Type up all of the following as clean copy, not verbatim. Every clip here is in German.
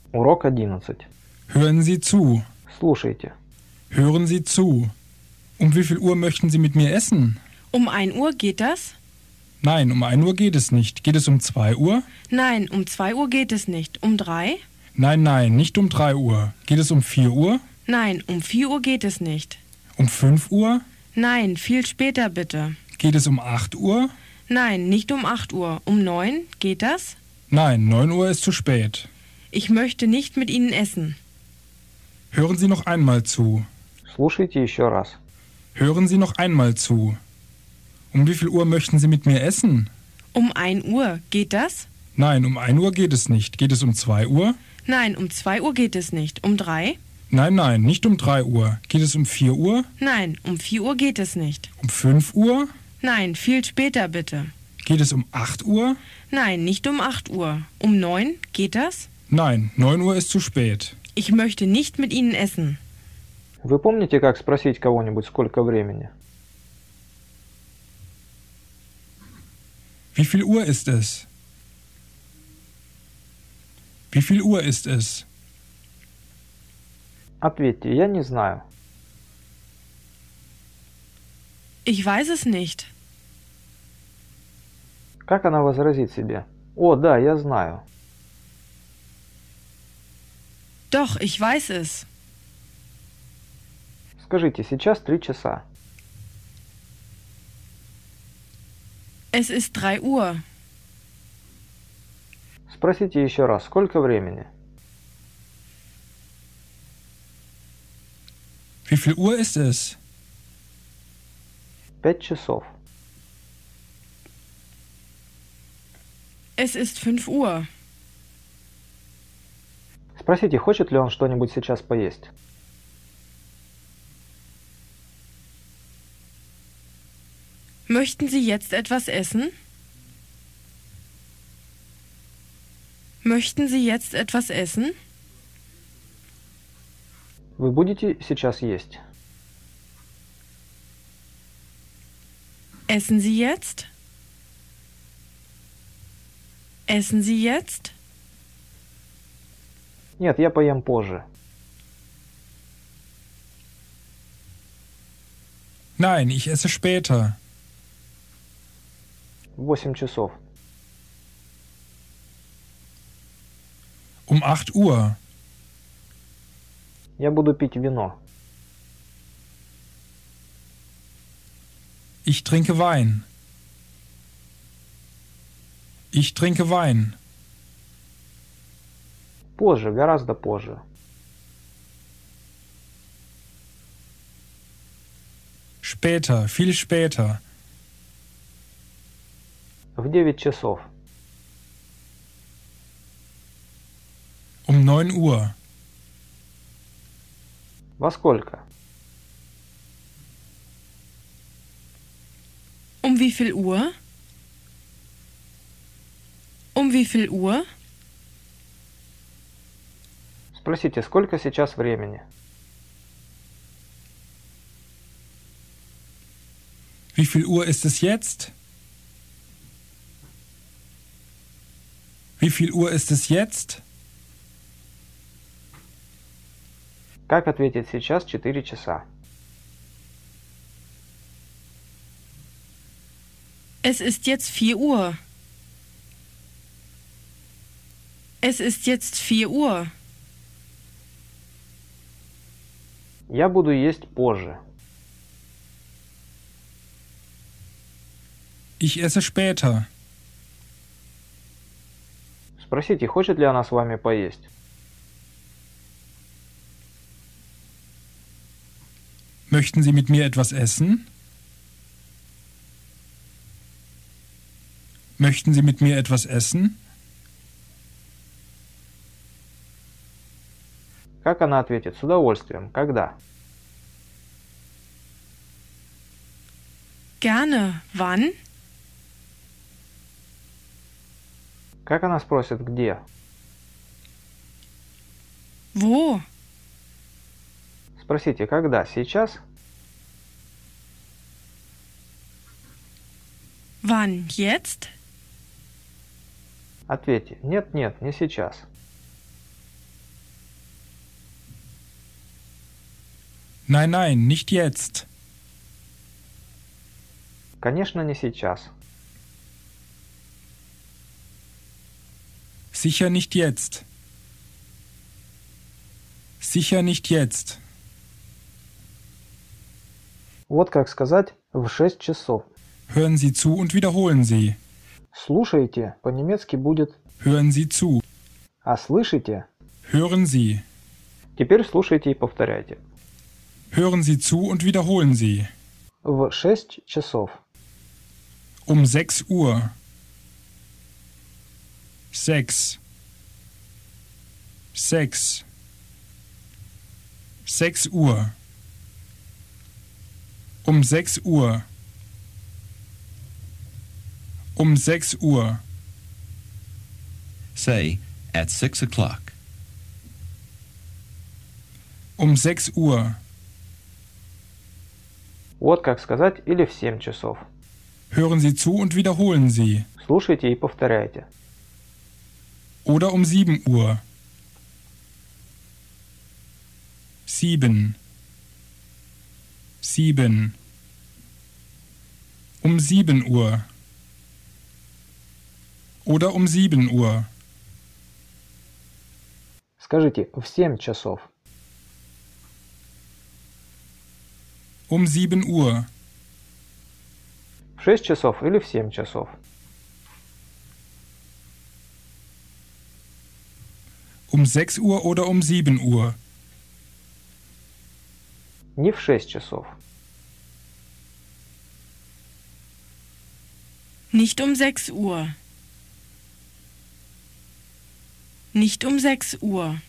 Урок 11. Hören Sie zu. Слушайте. Hören Sie zu. Um wie viel Uhr möchten Sie mit mir essen? Um 1 Uhr geht das? Nein, um 1 Uhr geht es nicht. Geht es um 2 Uhr? Nein, um 2 Uhr geht es nicht. Um 3? Nein, nicht um 3 Uhr. Geht es um 4 Uhr? Nein, um 4 Uhr geht es nicht. Um 5 Uhr? Nein, viel später bitte. Geht es um 8 Uhr? Nein, nicht um 8 Uhr. Um 9 geht das? Nein, 9 Uhr ist zu spät. Ich möchte nicht mit Ihnen essen. Hören Sie noch einmal zu. Слушайте еще раз. Hören Sie noch einmal zu. Um wie viel Uhr möchten Sie mit mir essen? Um 1 Uhr geht das? Nein, um 1 Uhr geht es nicht. Geht es um 2 Uhr? Nein, um 2 Uhr geht es nicht. Um 3? Nein, nicht um 3 Uhr. Geht es um 4 Uhr? Nein, um 4 Uhr geht es nicht. Um 5 Uhr? Nein, viel später bitte. Geht es um 8 Uhr? Nein, nicht um 8 Uhr. Um 9 geht das? Nein, 9 Uhr ist zu spät. Ich möchte nicht mit Ihnen essen. Вы помните, как спросить кого-нибудь, сколько времени? Wie viel Uhr ist es? Wie viel Uhr ist es? Ответьте, я не знаю. Ich weiß es nicht. Как она возразит себе? О, да, я знаю. Doch, ich weiß es. Скажите, сейчас 3 часа. Es ist 3 Uhr. Спросите еще раз, сколько времени? Wie viel Uhr ist es? 5 часов. Es ist 5 Uhr. Спросите, хочет ли он что-нибудь сейчас поесть? Möchten Sie jetzt etwas essen? Möchten Sie jetzt etwas essen? Вы будете сейчас есть? Essen Sie jetzt? Essen Sie jetzt? Нет, я поем позже. Nein, ich esse später. В 8 часов. Um 8 Uhr. Я буду пить вино. Ich trinke Wein. Ich trinke Wein. Позже, гораздо позже. Später, viel später. В 9 часов. Um 9 Uhr. Во сколько? Um wie viel Uhr? Um wie viel Uhr? Спросите, сколько сейчас времени? Wie viel Uhr ist es jetzt? Wie viel Uhr ist es jetzt? Как ответить сейчас 4 часа? Es ist jetzt 4 Uhr. Es ist jetzt 4 Uhr. Я буду есть позже. Ich esse später. Спросите, хочет ли она с вами поесть? Möchten Sie mit mir etwas essen? Möchten Sie mit mir etwas essen? Как она ответит? С удовольствием. Когда? Gerne. Wann? Как она спросит, где? Wo? Спросите, когда? Сейчас? Wann? Jetzt? Ответьте, нет, не сейчас. Nein, nein, nicht jetzt. Конечно, не сейчас. Sicher nicht jetzt. Sicher nicht jetzt. Вот как сказать в 6 часов. Hören Sie zu und wiederholen Sie. Слушайте, по-немецки будет Hören Sie zu. «а слышите?» Hören Sie. Теперь слушайте и повторяйте. Hören Sie zu und wiederholen Sie. В 6 часов. Um 6 Uhr. 6. 6. 6 Uhr. Um 6 Uhr. Um 6 Uhr. Say, at 6 o'clock. Um 6 Uhr. Вот как сказать или в 7 часов. Hören Sie zu und wiederholen Sie. Слушайте и повторяйте. Oder um 7 Uhr. 7. 7. Um 7 Uhr. Oder um 7 Uhr. Скажите в 7 часов. Um 7 Uhr. В 6 часов или в 7 часов. Um 6 Uhr oder um 7 Uhr. Не в 6 часов. Nicht um 6 Uhr. Nicht um 6 Uhr.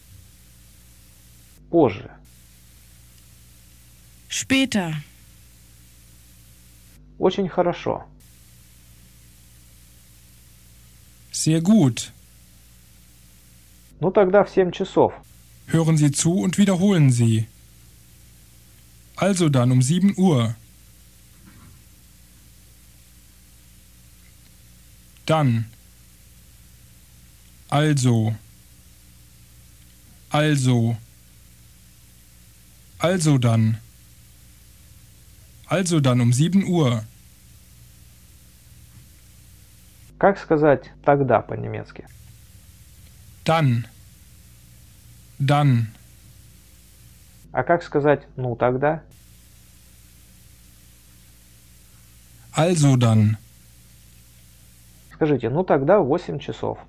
Позже. Später. Очень хорошо. Sehr gut. Ну тогда в 7 часов. Hören Sie zu und wiederholen Sie. Also dann um 7 Uhr. Dann. Also. Also. Also dann. Also dann um 7 Uhr. Как сказать «тогда» по-немецки? Dann. Dann. А как сказать «ну тогда»? Also dann. Скажите «ну тогда в 8 часов».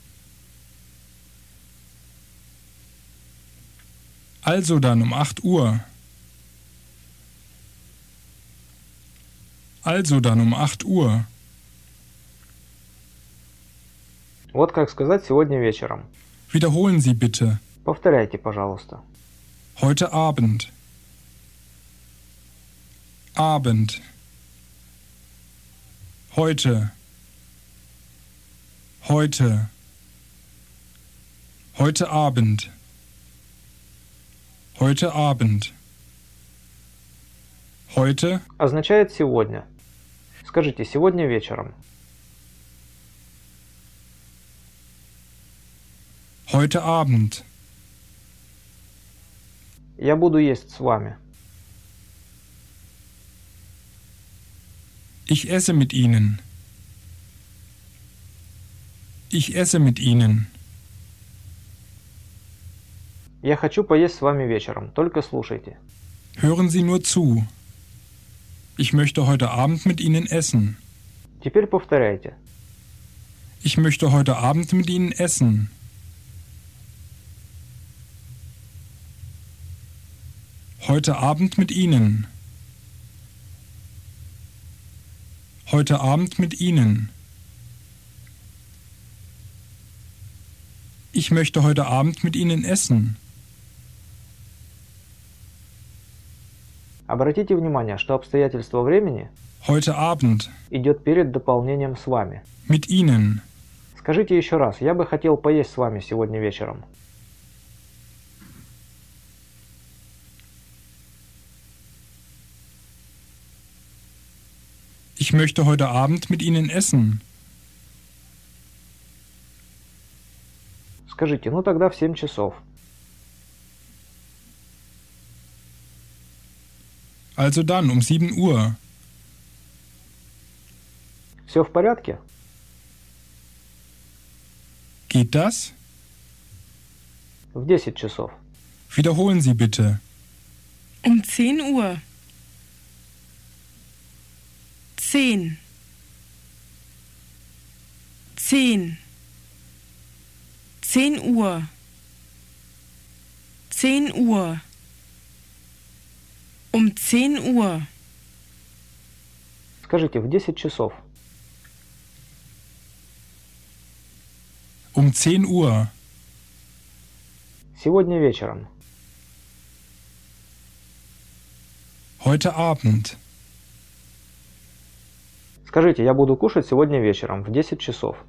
Also dann um 8 Uhr. Also dann um 8 Uhr. Вот как сказать сегодня вечером. Wiederholen Sie bitte. Повторяйте, пожалуйста. Heute Abend. Abend. Heute. Heute. Heute Abend. Heute Abend. Heute. Означает сегодня. Скажите сегодня вечером. Heute Abend. Я буду есть с вами. Ich esse mit Ihnen. Ich esse mit Ihnen. Я хочу поесть с вами вечером. Только слушайте. Hören Sie nur zu. Ich möchte heute Abend mit Ihnen essen. Теперь повторяйте. Ich möchte heute Abend mit Ihnen essen. Heute Abend mit Ihnen. Heute Abend mit Ihnen. Ich möchte heute Abend mit Ihnen essen. Обратите внимание, что обстоятельство времени Heute Abend. идет перед дополнением «с вами». Mit Ihnen. Скажите еще раз, я бы хотел поесть с вами сегодня вечером. Ich möchte heute Abend mit Ihnen essen. Скажите, ну тогда в 7 часов. Also dann um 7 Uhr. Все в порядке? Geht das? В 10 часов. Wiederholen Sie bitte. Um 10 Uhr. 10. 10. 10 Uhr. 10 Uhr. Um 10 Uhr. Скажите, в 10 часов. Um 10 Uhr. Сегодня вечером. Heute Abend. Скажите, я буду кушать сегодня вечером в 10 часов.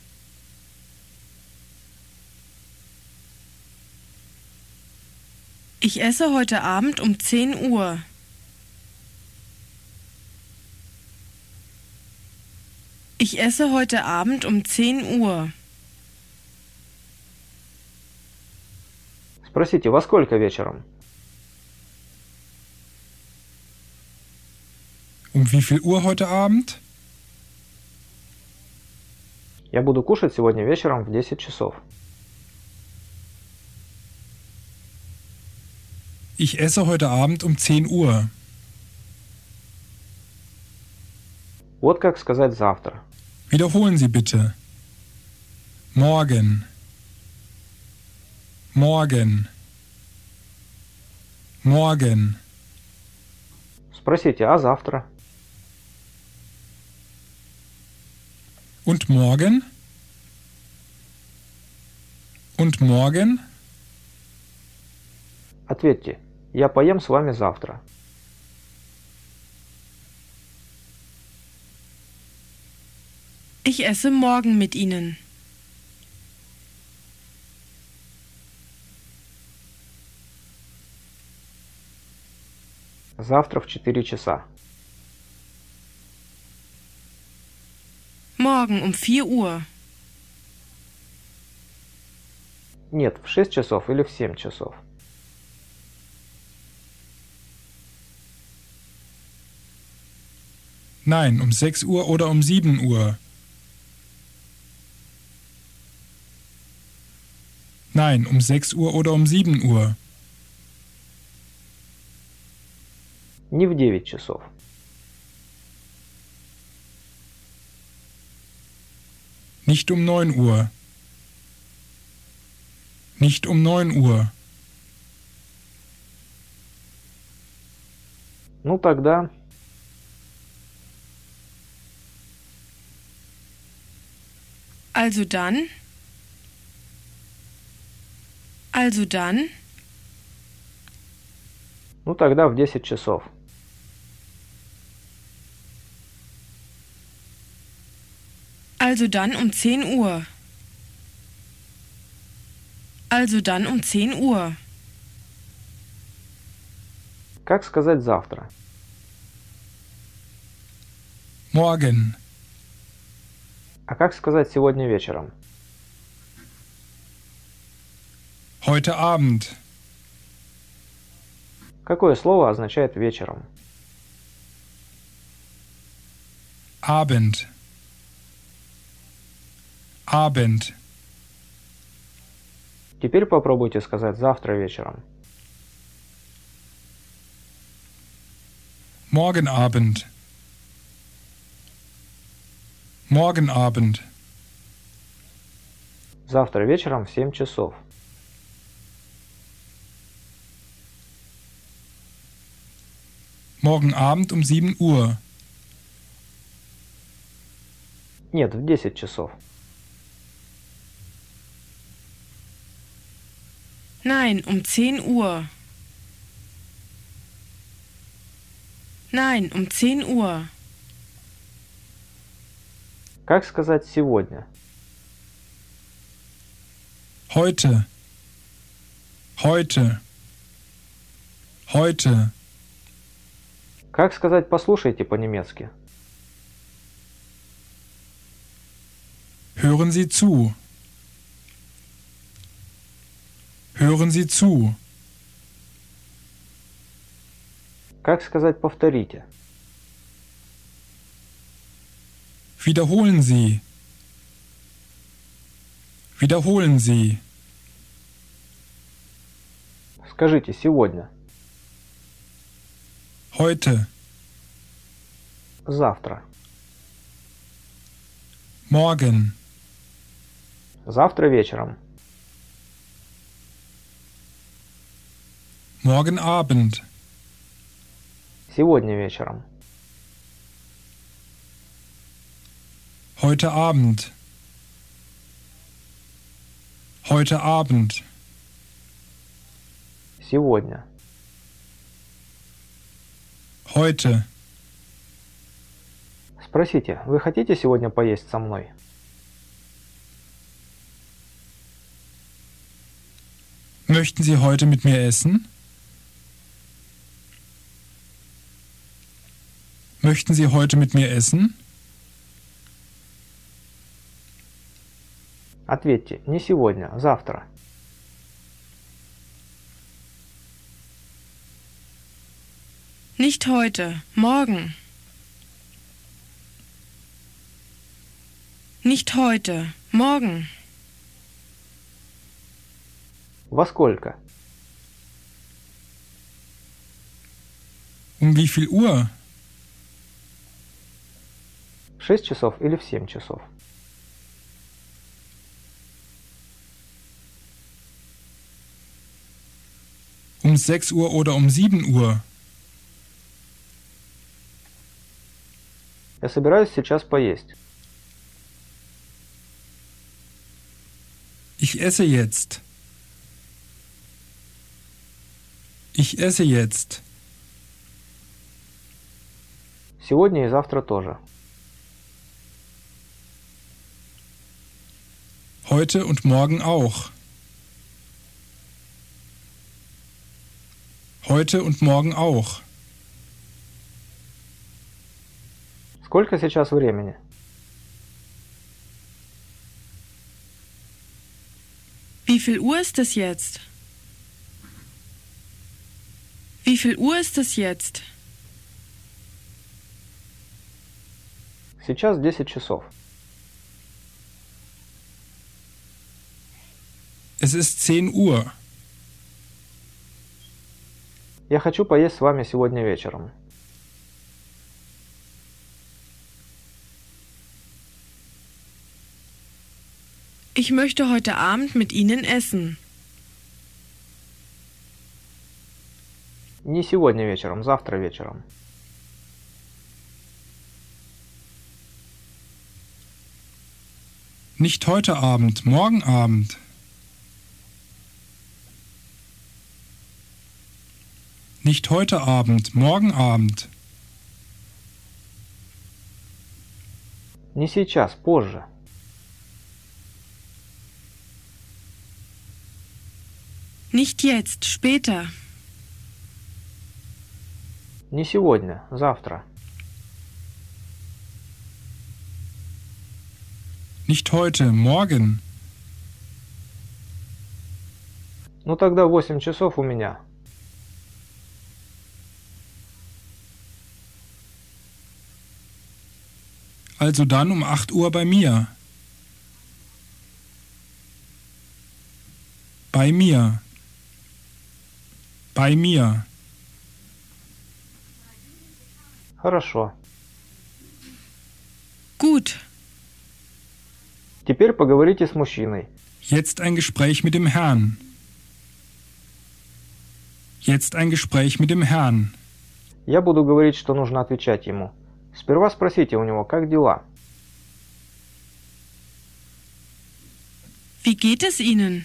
Ich esse heute Abend um 10 Uhr. Ich esse heute Abend um 10 Uhr. Спросите, во сколько вечером? Um wie viel Uhr heute Abend? Я буду кушать сегодня вечером в 10 часов. Ich esse heute Abend um 10 Uhr. Вот как сказать завтра. Wiederholen Sie bitte. Morgen. Morgen. Morgen. Спросите, а завтра? Und morgen? Und morgen? Ответьте, я поем с вами завтра. Ich esse morgen mit Ihnen. Завтра в 4 часа. Morgen um 4 Uhr. Нет, в 6 часов или в 7 часов. Nein, um 6 Uhr oder um 7 Uhr. Nein, um 6 Uhr oder um 7 Uhr. Не в 9 часов. Nicht um 9 Uhr. Nicht um 9 Uhr. Ну тогда... Also dann. Also dann. Ну тогда в 10 часов. Also dann um 10 Uhr. Also dann um 10 Uhr. Как сказать завтра? Morgen. А как сказать сегодня вечером? Heute Abend. Какое слово означает вечером? Abend. Abend. Теперь попробуйте сказать завтра вечером. Morgen Abend. Morgen Abend. Завтра вечером в 7 часов. Morgen Abend um 7 Uhr. Нет, в 10 часов. Nein, um 10 Uhr. Nein, um 10 Uhr. Как сказать сегодня? Heute. Heute. Heute. Как сказать «послушайте» по-немецки? Hören Sie zu. Hören Sie zu. Как сказать «повторите»? Wiederholen Sie. Wiederholen Sie. Скажите «сегодня». Heute. Завтра. Morgen. Завтра вечером. Morgen Abend. Сегодня вечером. Heute Abend. Heute Abend. Сегодня. Heute. Спросите, вы хотите сегодня поесть со мной? Möchten Sie heute mit mir essen? Möchten Sie heute mit mir essen? Ответьте, не сегодня, завтра. Nicht heute, morgen. Nicht heute, morgen. Во сколько? Um wie viel Uhr? В 6 часов или в 7 часов? Um 6 Uhr oder um 7 Uhr? Я собираюсь сейчас поесть. Ich esse jetzt. Ich esse jetzt. Сегодня и завтра тоже. Heute und morgen auch. Heute und morgen auch. Сколько сейчас времени? Wie viel Uhr ist es jetzt? Wie viel Uhr ist es jetzt? Сейчас 10 часов. Es ist 10 Uhr. Я хочу поесть с вами сегодня вечером. Ich möchte heute Abend mit Ihnen essen. Не сегодня вечером, завтра вечером. Nicht heute Abend, morgen Abend. Nicht heute Abend, morgen Abend. Не сейчас, позже. Nicht jetzt, später. Не сегодня, завтра. Nicht heute, morgen. Ну тогда 8 часов у меня. Also dann um 8 Uhr bei mir. Bei mir. Bei mir. Хорошо. Gut. Теперь поговорите с мужчиной. Jetzt ein Gespräch mit dem Herrn. Jetzt ein Gespräch mit dem Herrn. Я буду говорить, что нужно отвечать ему. Сперва спросите у него, как дела. Wie geht es Ihnen?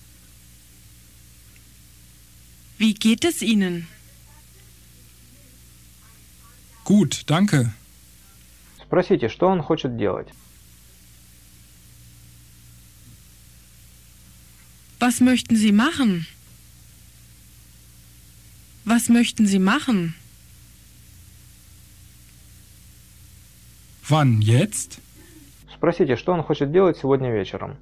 Wie geht es Ihnen? Gut, danke. Спросите, что он хочет делать. Was möchten Sie machen? Was möchten Sie machen? Wann? Jetzt? Спросите, что он хочет делать сегодня вечером.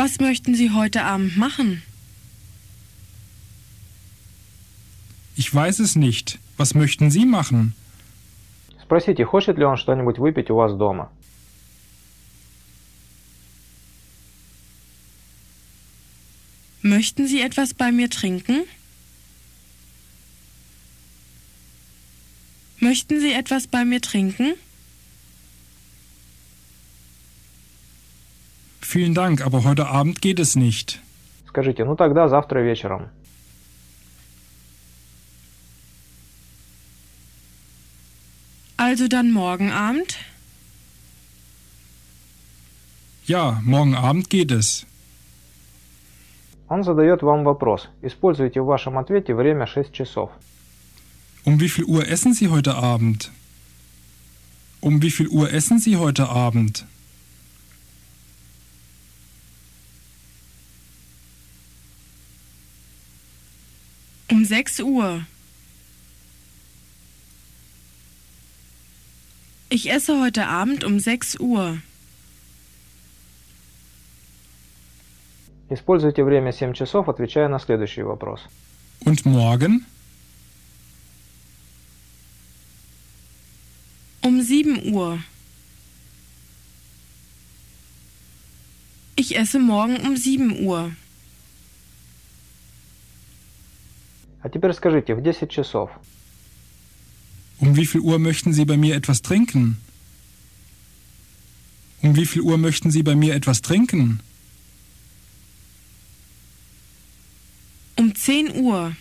Was möchten Sie heute Abend machen? Ich weiß es nicht. Was möchten Sie machen? Спросите, хочет ли он что-нибудь выпить у вас дома. Möchten Sie etwas bei mir trinken? Möchten Sie etwas bei mir trinken? Vielen Dank, aber heute Abend geht es nicht. Скажите, ну тогда завтра вечером. Also dann morgen Abend? Ja, morgen Abend geht es. Он задает вам вопрос. Используйте в вашем ответе время 6 часов. Um wie viel Uhr essen Sie heute Abend? Um wie viel Uhr essen Sie heute Abend? Um 6 Uhr. Ich esse heute Abend um 6 Uhr. Используйте время 7 часов, отвечая на следующий вопрос. Und morgen? Um 7 Uhr. Ich esse morgen um 7 Uhr. А теперь скажите, в 10 часов. Um wie viel Uhr möchten Sie bei mir etwas trinken? Um wie viel Uhr möchten Sie bei mir etwas trinken? Um 10 Uhr.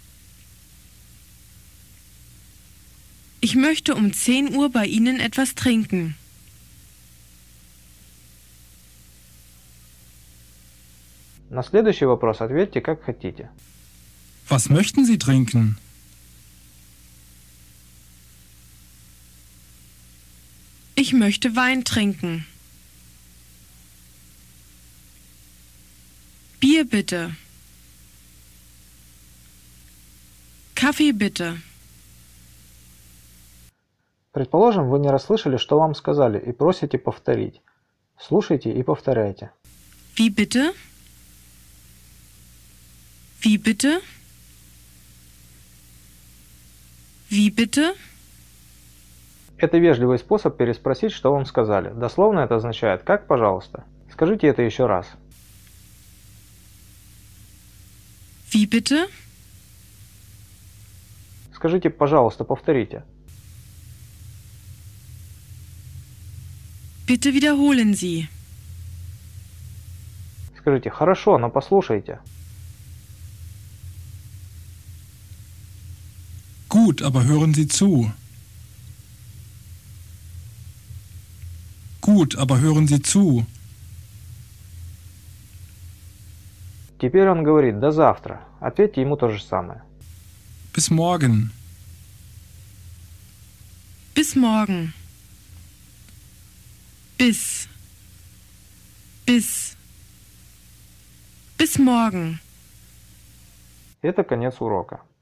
Ich möchte um 10 Uhr bei Ihnen etwas trinken. На следующий вопрос ответьте, как хотите. Was möchten Sie trinken? Ich möchte Wein trinken. Bier bitte. Kaffee bitte. Предположим, вы не расслышали, что вам сказали, и просите повторить. Слушайте и повторяйте. Wie bitte? Wie bitte? Wie bitte? Это вежливый способ переспросить, что вам сказали. Дословно это означает «как, пожалуйста». Скажите это еще раз. Wie bitte? Скажите, пожалуйста, повторите. Bitte wiederholen Sie. Скажите «хорошо, но послушайте». Gut, aber hören Sie zu. Gut, aber hören Sie zu. Теперь он говорит «до завтра». Ответьте ему то же самое. Bis morgen. Bis morgen. Bis. Bis. Bis morgen. Это конец урока.